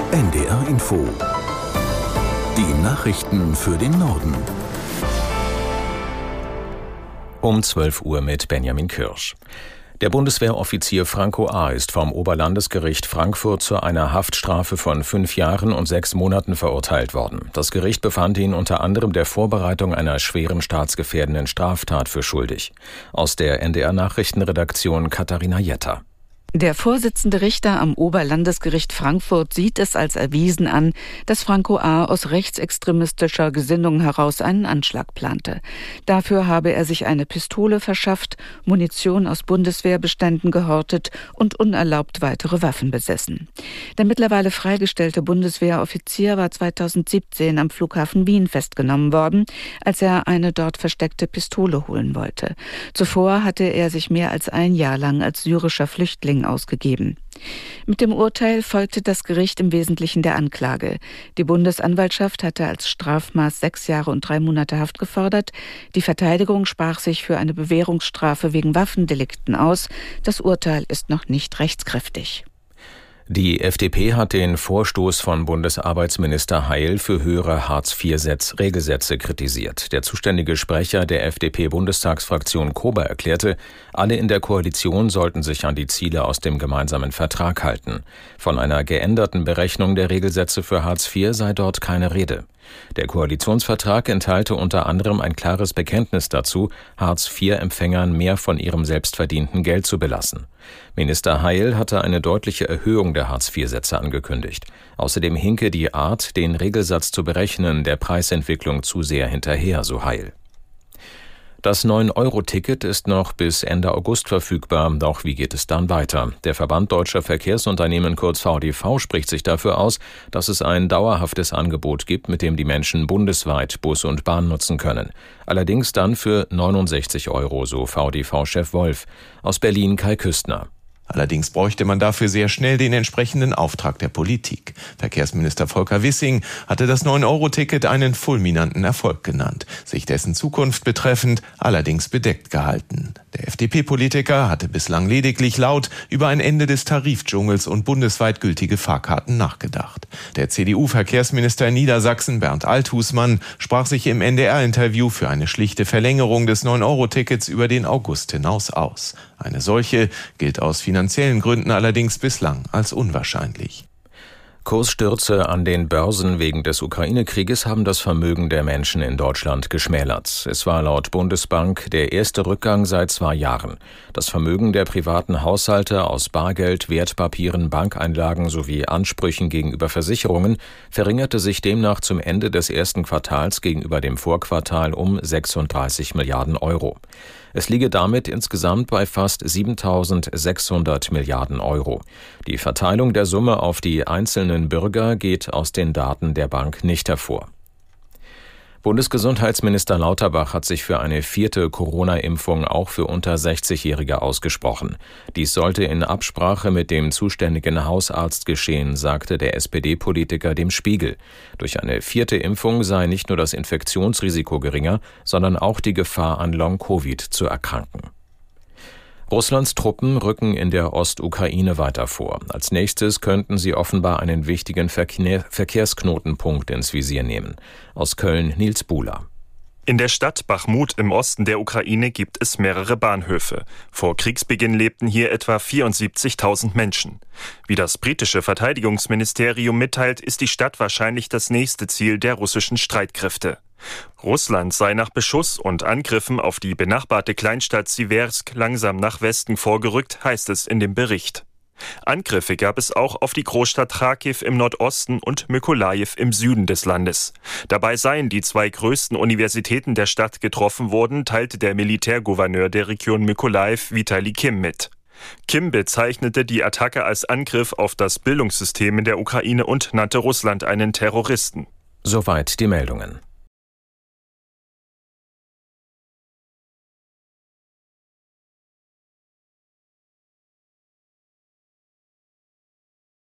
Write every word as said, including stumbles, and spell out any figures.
N D R Info. Die Nachrichten für den Norden. Um zwölf Uhr mit Benjamin Kirsch. Der Bundeswehroffizier Franco A. ist vom Oberlandesgericht Frankfurt zu einer Haftstrafe von fünf Jahren und sechs Monaten verurteilt worden. Das Gericht befand ihn unter anderem der Vorbereitung einer schweren staatsgefährdenden Straftat für schuldig. Aus der N D R-Nachrichtenredaktion Katharina Jetter. Der Vorsitzende Richter am Oberlandesgericht Frankfurt sieht es als erwiesen an, dass Franco A. aus rechtsextremistischer Gesinnung heraus einen Anschlag plante. Dafür habe er sich eine Pistole verschafft, Munition aus Bundeswehrbeständen gehortet und unerlaubt weitere Waffen besessen. Der mittlerweile freigestellte Bundeswehroffizier war zweitausendsiebzehn am Flughafen Wien festgenommen worden, als er eine dort versteckte Pistole holen wollte. Zuvor hatte er sich mehr als ein Jahr lang als syrischer Flüchtling ausgegeben. Mit dem Urteil folgte das Gericht im Wesentlichen der Anklage. Die Bundesanwaltschaft hatte als Strafmaß sechs Jahre und drei Monate Haft gefordert. Die Verteidigung sprach sich für eine Bewährungsstrafe wegen Waffendelikten aus. Das Urteil ist noch nicht rechtskräftig. Die F D P hat den Vorstoß von Bundesarbeitsminister Heil für höhere Hartz vier Regelsätze kritisiert. Der zuständige Sprecher der F D P-Bundestagsfraktion Kober erklärte, alle in der Koalition sollten sich an die Ziele aus dem gemeinsamen Vertrag halten. Von einer geänderten Berechnung der Regelsätze für Hartz vier sei dort keine Rede. Der Koalitionsvertrag enthalte unter anderem ein klares Bekenntnis dazu, Hartz vier Empfängern mehr von ihrem selbstverdienten Geld zu belassen. Minister Heil hatte eine deutliche Erhöhung der Hartz vier Sätze angekündigt. Außerdem hinke die Art, den Regelsatz zu berechnen, der Preisentwicklung zu sehr hinterher, so Heil. Das neun Euro Ticket ist noch bis Ende August verfügbar, doch wie geht es dann weiter? Der Verband Deutscher Verkehrsunternehmen, kurz V D V, spricht sich dafür aus, dass es ein dauerhaftes Angebot gibt, mit dem die Menschen bundesweit Bus und Bahn nutzen können. Allerdings dann für neunundsechzig Euro, so V D V-Chef Wolf. Aus Berlin Kai Küstner. Allerdings bräuchte man dafür sehr schnell den entsprechenden Auftrag der Politik. Verkehrsminister Volker Wissing hatte das neun Euro Ticket einen fulminanten Erfolg genannt, sich dessen Zukunft betreffend allerdings bedeckt gehalten. Der F D P-Politiker hatte bislang lediglich laut über ein Ende des Tarifdschungels und bundesweit gültige Fahrkarten nachgedacht. Der C D U-Verkehrsminister in Niedersachsen, Bernd Althusmann, sprach sich im N D R-Interview für eine schlichte Verlängerung des neun Euro Tickets über den August hinaus aus. Eine solche gilt aus finanziellen Gründen allerdings bislang als unwahrscheinlich. Kursstürze an den Börsen wegen des Ukraine-Krieges haben das Vermögen der Menschen in Deutschland geschmälert. Es war laut Bundesbank der erste Rückgang seit zwei Jahren. Das Vermögen der privaten Haushalte aus Bargeld, Wertpapieren, Bankeinlagen sowie Ansprüchen gegenüber Versicherungen verringerte sich demnach zum Ende des ersten Quartals gegenüber dem Vorquartal um sechsunddreißig Milliarden Euro. Es liege damit insgesamt bei fast siebentausendsechshundert Milliarden Euro. Die Verteilung der Summe auf die einzelnen Bürger geht aus den Daten der Bank nicht hervor. Bundesgesundheitsminister Lauterbach hat sich für eine vierte Corona-Impfung auch für unter sechzigjährige ausgesprochen. Dies sollte in Absprache mit dem zuständigen Hausarzt geschehen, sagte der S P D-Politiker dem Spiegel. Durch eine vierte Impfung sei nicht nur das Infektionsrisiko geringer, sondern auch die Gefahr, an Long-Covid zu erkranken. Russlands Truppen rücken in der Ostukraine weiter vor. Als nächstes könnten sie offenbar einen wichtigen Verkehr- Verkehrsknotenpunkt ins Visier nehmen. Aus Köln Nils Buhler. In der Stadt Bachmut im Osten der Ukraine gibt es mehrere Bahnhöfe. Vor Kriegsbeginn lebten hier etwa vierundsiebzigtausend Menschen. Wie das britische Verteidigungsministerium mitteilt, ist die Stadt wahrscheinlich das nächste Ziel der russischen Streitkräfte. Russland sei nach Beschuss und Angriffen auf die benachbarte Kleinstadt Siversk langsam nach Westen vorgerückt, heißt es in dem Bericht. Angriffe gab es auch auf die Großstadt Charkiw im Nordosten und Mykolajiw im Süden des Landes. Dabei seien die zwei größten Universitäten der Stadt getroffen worden, teilte der Militärgouverneur der Region Mykolajiw Vitali Kim mit. Kim bezeichnete die Attacke als Angriff auf das Bildungssystem in der Ukraine und nannte Russland einen Terroristen. Soweit die Meldungen.